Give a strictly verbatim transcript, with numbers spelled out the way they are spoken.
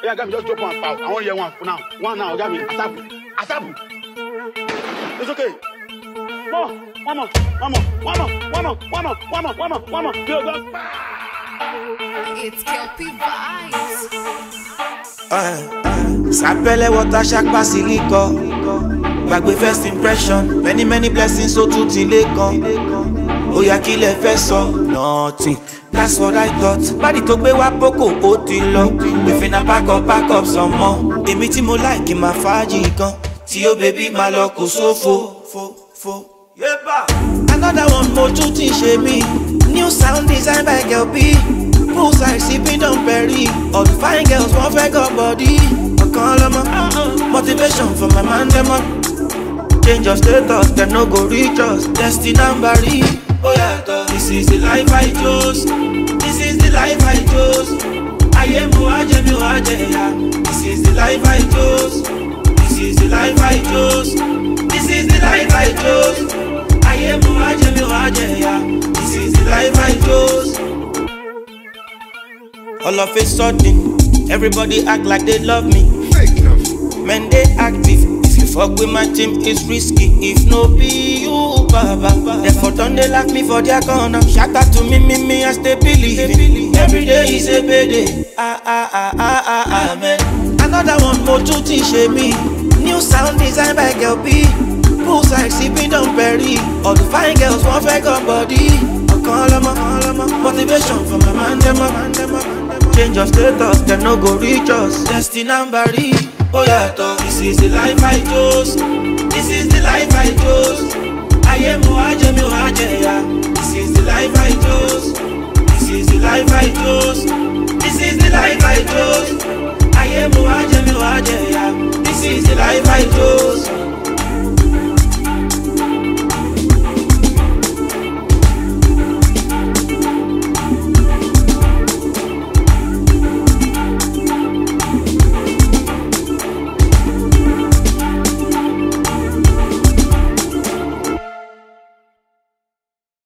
Yeah, got me just drop one pound. I want to hear one for now. One now, got me. Asabu. Asabu. It's okay. One more, one more, one more, one more, one more, one more, one more, one more, one more. Go, go. It's Kelpie Vibes. Sapele water shack basilico. Back with first impression. Many, many blessings so to tilekon. Oya kile feso. Nothing. That's what I thought. Body to be wa poko otilo. We finna pack up, pack up some more. Emi ti mo like in my faji kan. Ti o baby ma lo ko sofo. Fo, fo. Yeba. Another one more to teach me. New sound designed by Kelpie. Poolside sipping Dom Perry. All the fine girls want fake up body. I call them a motivation for my man them up. Change your status, them no go reach us. Destiny number oh yeah, this is the life I chose. This is the life I chose. I am Muaje Muaje. This is the life I chose. This is the life I chose. This is the life I chose. I am Muaje Muaje. This is the life I chose. All of a sudden, everybody act like they love me. Fake enough. Men they active. If you fuck with my team, it's risky. If no be you, baba. Therefore don't they like me for their corner. Shout out to me, me, me, I stay believing. Every day is a payday. Ah, ah, ah, ah, ah, amen. Another one more to teach me. New sound designed by Kelpie. Poolside sipping Dom Perry. All the fine girls want fake up body. I call them a, call them a motivation for my man, them a, man, them a. Change your status, them no go reach us. Destiny number oh yeah, this is the life I chose. This is the life I chose. I am Muaje Muaje. This is the life I chose. This is the life I chose. This is the life I chose. I am Muaje Muaje. This is the life I chose.